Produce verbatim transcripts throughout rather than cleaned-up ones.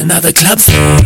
another club scene.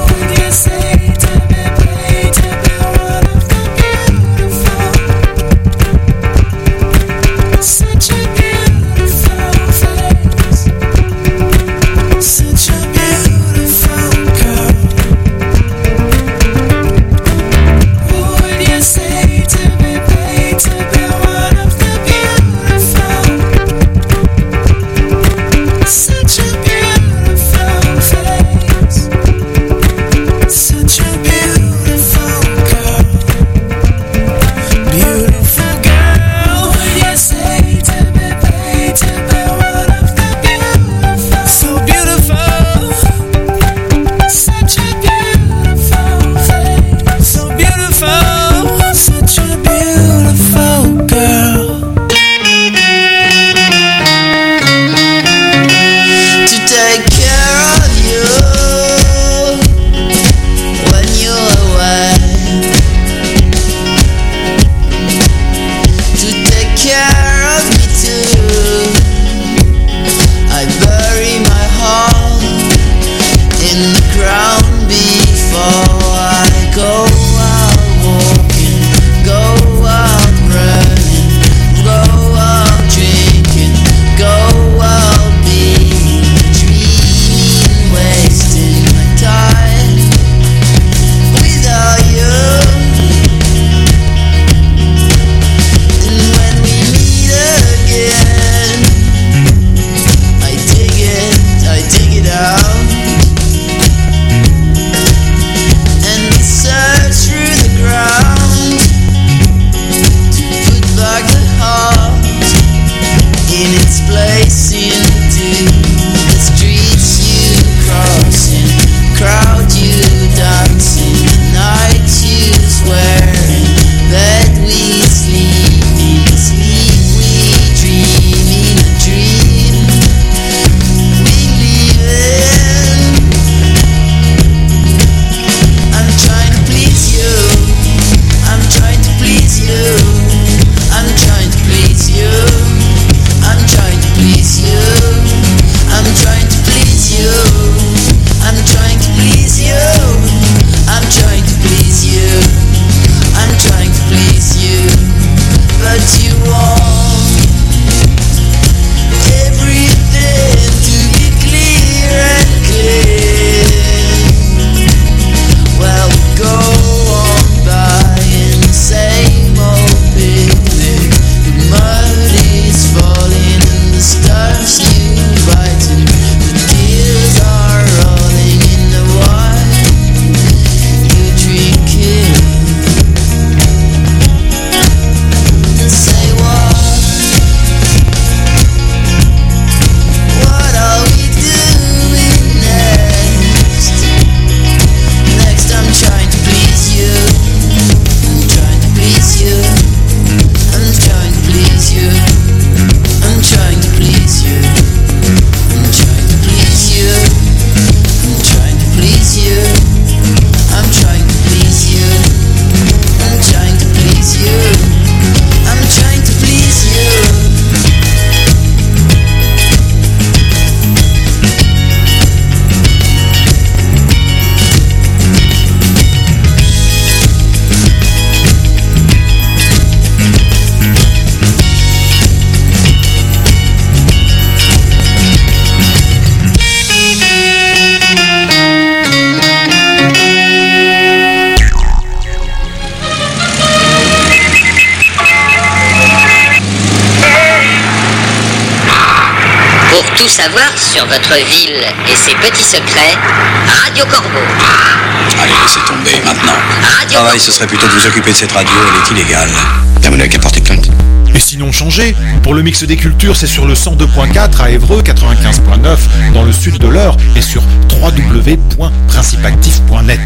Tout savoir sur votre ville et ses petits secrets, Radio Corbeau. Allez, laissez tomber maintenant. Radio Travail, Corbeau. ce serait plutôt de vous occuper de cette radio, elle est illégale. T'as mon qu'à porter plainte. Et sinon changé, pour le mix des cultures, c'est sur le cent deux point quatre à Évreux, quatre-vingt-quinze point neuf dans le sud de l'Eure et sur w w w point principactif point net.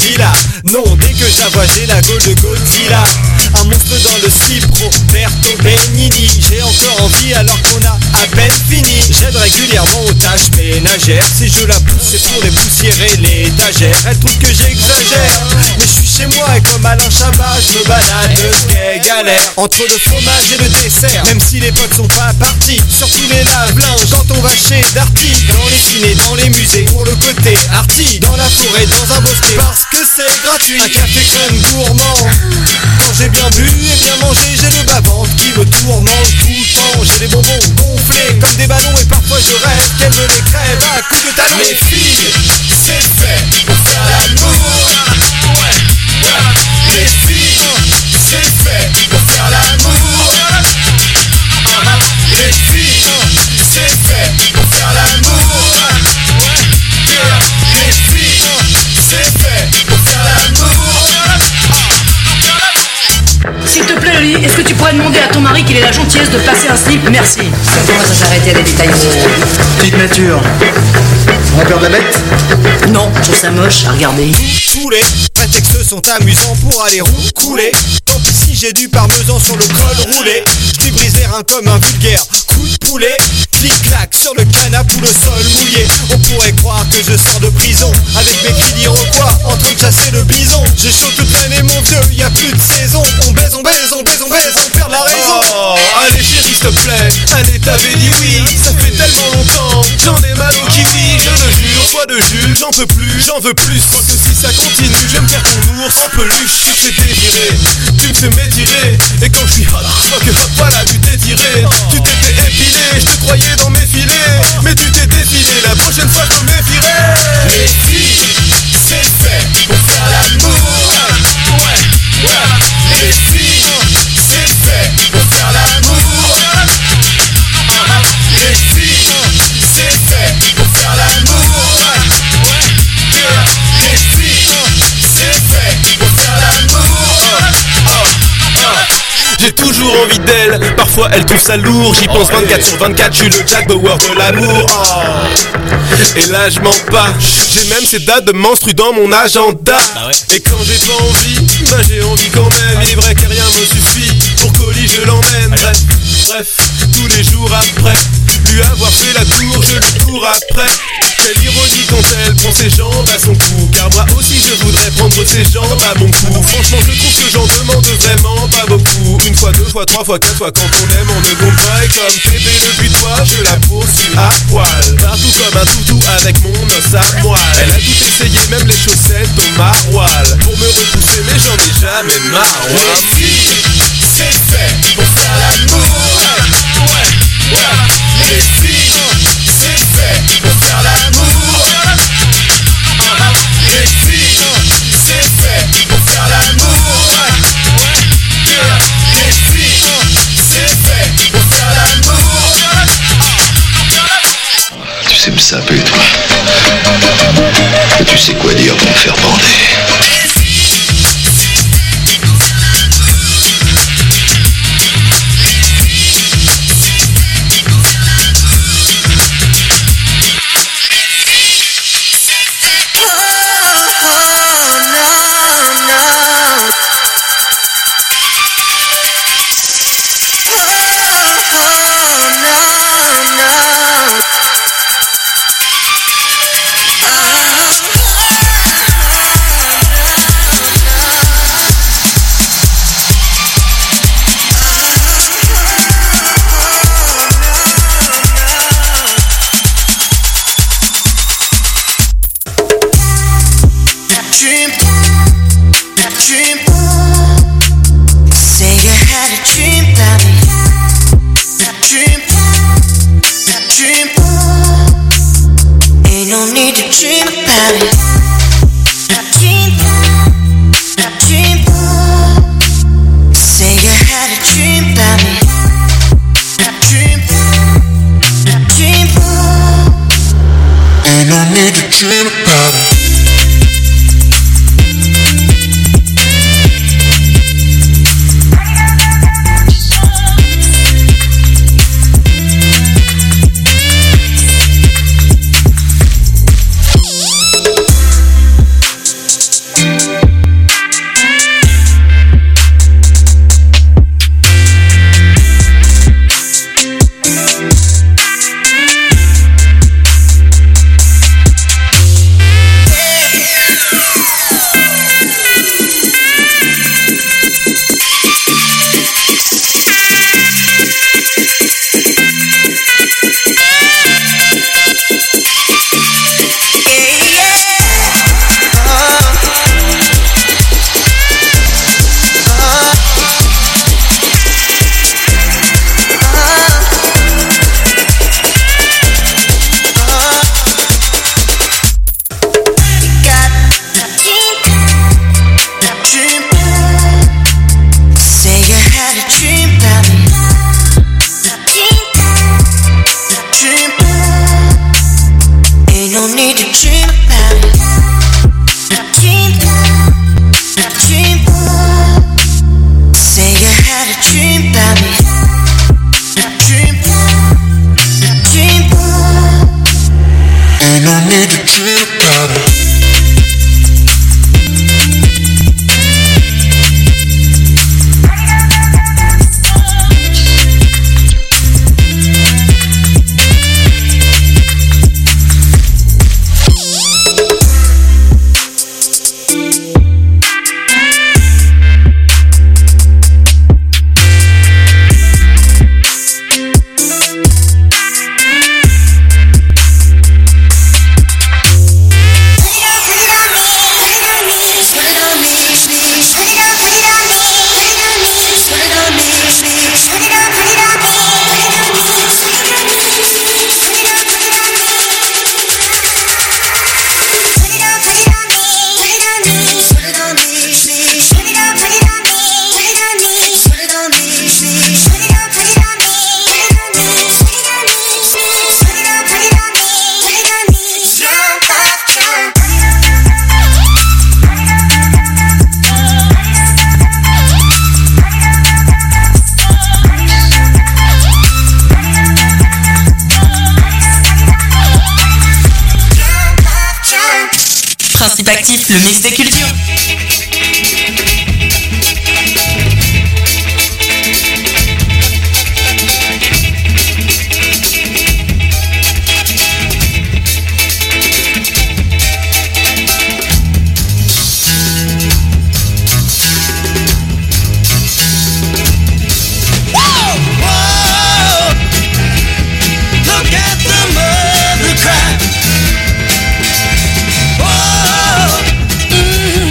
Mila. Non, dès que je la vois, j'ai la gaule de Godzilla. Un monstre dans le slip, Roberto Benigni. J'ai encore envie alors qu'on a à peine fini. J'aide régulièrement aux tâches ménagères. Si je la pousse, c'est pour dépoussiérer l'étagère. Elle trouve que j'exagère, mais je suis chez moi et comme Alain Chabat, je me balade, le gay galère. Entre le fromage et le dessert, même si les potes sont pas partis. Surtout les lave-linges quand on va chez Darty. Dans les cinés, dans les musées, pour le côté arty. Dans la forêt, dans un bosquet, parce que c'est gratuit. Un café crème gourmand. Quand j'ai bien bu et bien mangé, j'ai le bas-ventre qui me tourmente tout le temps. J'ai des bonbons gonflés comme des ballons et parfois je rêve qu'elle me les crève à coups de talon. Les filles, c'est fait pour faire l'amour. Les filles, c'est fait pour faire l'amour. Les filles, c'est fait pour faire l'amour. Les filles, c'est fait pour faire l'amour. S'il te plaît, Lily, est-ce que tu pourrais demander à ton mari qu'il ait la gentillesse de passer un slip? Merci. Ça commence à s'arrêter à des détails. Petite nature. On va perdre la bête? Non, je trouve ça moche à regarder. Tous les prétextes sont amusants pour aller roucouler. Tant pis si j'ai du parmesan sur le col roulé. Je lui brise les reins comme un vulgaire coup de poulet. Clic-clac sur le canapé ou le sol mouillé. On pourrait croire que je sors de prison avec mes cris d'Iroquois en train de chasser le bison. J'ai chaud toute l'année mon vieux, y a plus de saison. On baise, on baise, on baise, on baise, on perd la raison. Oh, allez chérie s'il te plaît, allez t'avais dit oui. Ça fait tellement longtemps, j'en ai mal au kiwi. Je le jure, foi de Jules, j'en peux plus, j'en veux plus. Crois que si ça continue, je vais me faire ton ours en peluche. Tu te fais désirer, tu me fais m'étirer. Et quand je suis hot, fuck hop, voilà tu t'es tiré. Tu t'es fait épiler, je te croyais dans mes filets. Mais tu t'es défilé, la prochaine fois je me méfierai. Les filles, c'est fait pour faire l'amour. Ouais, ouais. Les filles, c'est fait pour faire l'amour. Les filles, c'est fait pour faire l'amour. Les filles, c'est fait pour faire l'amour. J'ai toujours envie d'elle, parfois elle trouve ça lourd. J'y pense vingt-quatre sur vingt-quatre, je suis le Jack Bauer de l'amour. Oh. Et là je mens pas, j'ai même ces dates de menstru dans mon agenda. Bah ouais. Et quand j'ai pas envie, bah j'ai envie quand même. Il est vrai que rien me suffit, pour colis je l'emmène. Bref, bref, tous les jours après lui avoir fait la tour, je lui cours après. Quelle ironie quand elle prend ses jambes à son cou. Car moi aussi je voudrais prendre ses jambes à mon cou. Franchement je trouve que j'en demande vraiment pas beaucoup. Une fois, deux fois, trois fois, quatre fois, quand on aime on ne compte pas. Et comme bébé depuis toi, je la poursuis à poil. Partout comme un toutou avec mon os à moelle. Elle a tout essayé, même les chaussettes au maroilles. Pour me repousser mais j'en ai jamais marre. Les filles, c'est fait pour faire l'amour. Ouais, ouais. Les filles, c'est fait pour faire l'amour. Les filles, c'est fait pour faire l'amour. Les filles, c'est fait pour faire l'amour. Tu sais me saper, toi. Et tu sais quoi dire pour me faire bander. Oh, no, no. Actif, le mix des cultures. Mm-hmm.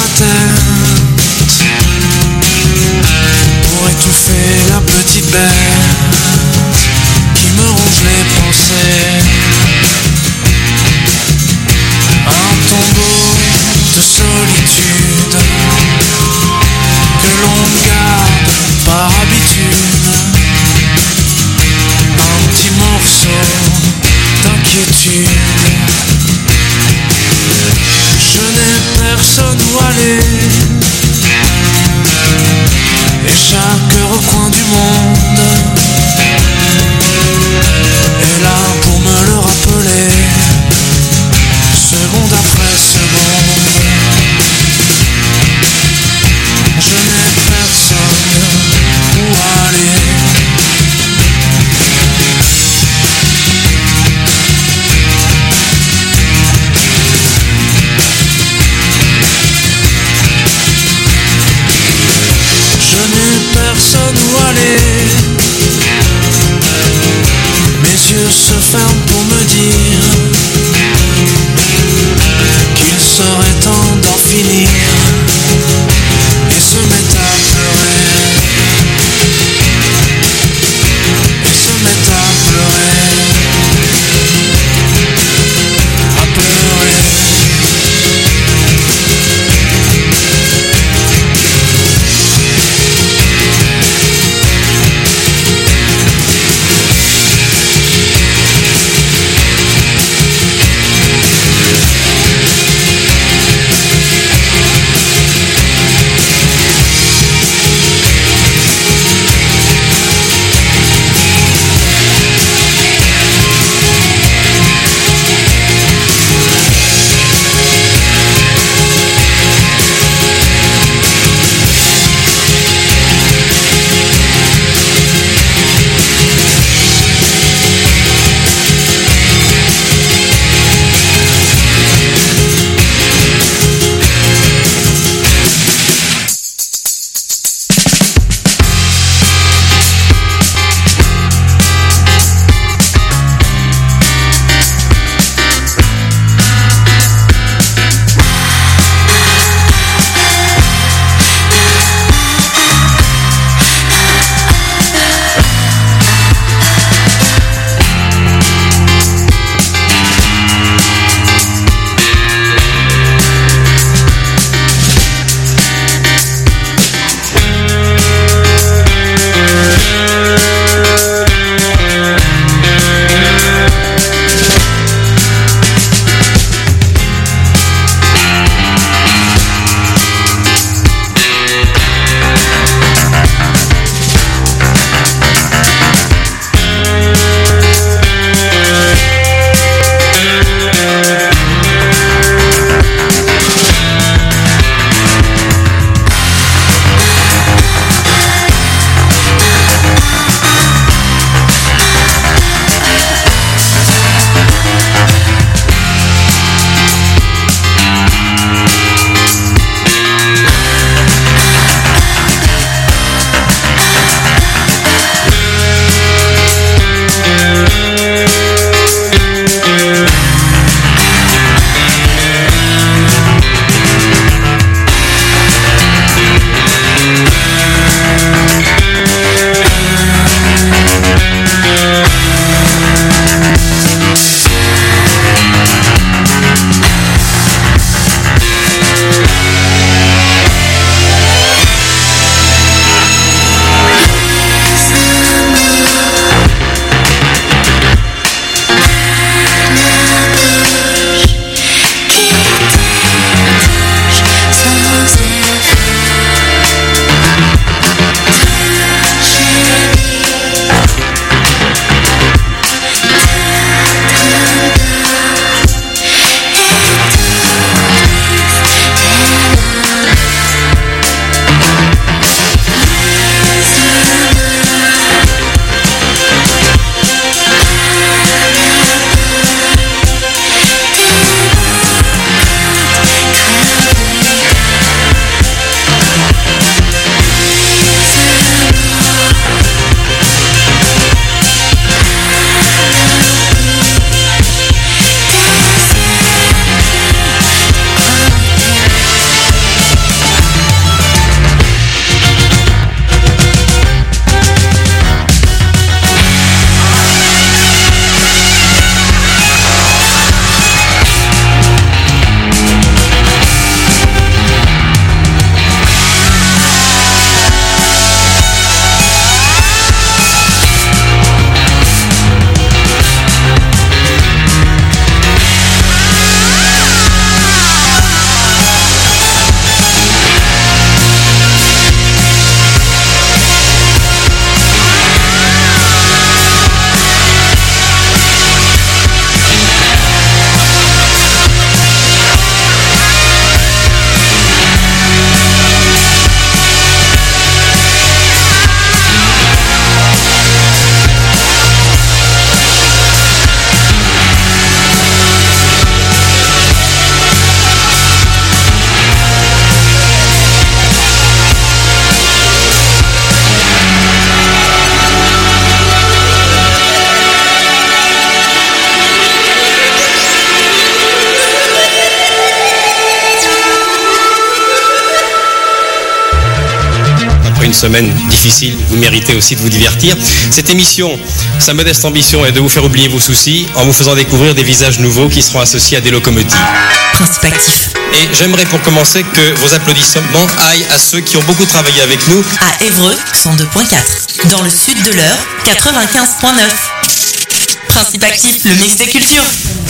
tête pour étouffer la petite bête qui me ronge les pensées. Un tombeau de solitude que l'on garde par habitude. Un petit morceau d'inquiétude. Je n'ai personne où aller, et chaque recoin du monde est là pour me le rappeler, seconde après seconde. Je n'ai personne où aller. une semaine difficile, vous méritez aussi de vous divertir. Cette émission, sa modeste ambition est de vous faire oublier vos soucis en vous faisant découvrir des visages nouveaux qui seront associés à des locomotives. Principe actif. Et j'aimerais pour commencer que vos applaudissements aillent à ceux qui ont beaucoup travaillé avec nous. À Évreux, cent deux point quatre. Dans le sud de l'Eure, quatre-vingt-quinze point neuf. Principe actif, le mix des cultures.